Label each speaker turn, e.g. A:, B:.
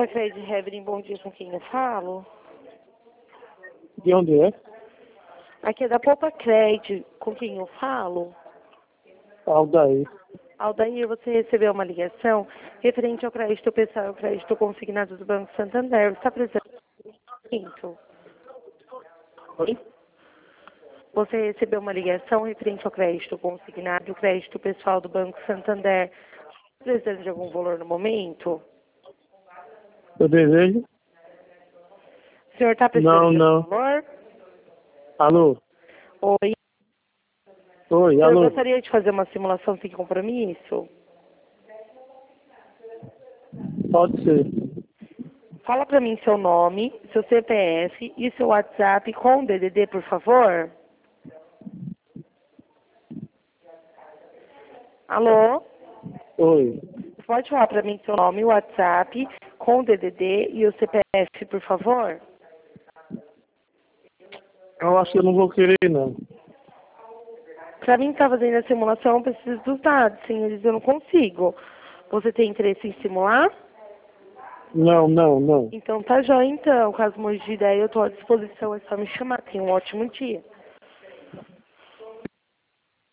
A: Poupa Crédito Heaven, bom dia, com quem eu falo?
B: De onde é?
A: Aqui é da Poupa Crédito, com quem eu falo?
B: Aldair.
A: Aldair, você recebeu uma ligação referente ao crédito pessoal e ao crédito consignado do Banco Santander. Você está presente?
B: Oi?
A: Você recebeu uma ligação referente ao crédito consignado e ao crédito pessoal do Banco Santander. Precisando de algum valor no momento?
B: Eu desejo?
A: O senhor está precisando de
B: Não.
A: algum valor?
B: Alô?
A: Oi.
B: Oi,
A: O senhor
B: alô?
A: gostaria de fazer uma simulação sem compromisso?
B: Pode ser.
A: Fala para mim seu nome, seu CPF e seu WhatsApp com o DDD, por favor. Alô?
B: Oi.
A: Pode falar para mim seu nome, o WhatsApp com o DDD e o CPF, por favor?
B: Eu acho que eu não vou querer, não.
A: Para mim estar fazendo a simulação, eu preciso dos dados, sem eles eu não consigo. Você tem interesse em simular?
B: Não.
A: Então tá jóia então, caso mude de ideia, eu estou à disposição, é só me chamar. Tenha um ótimo dia.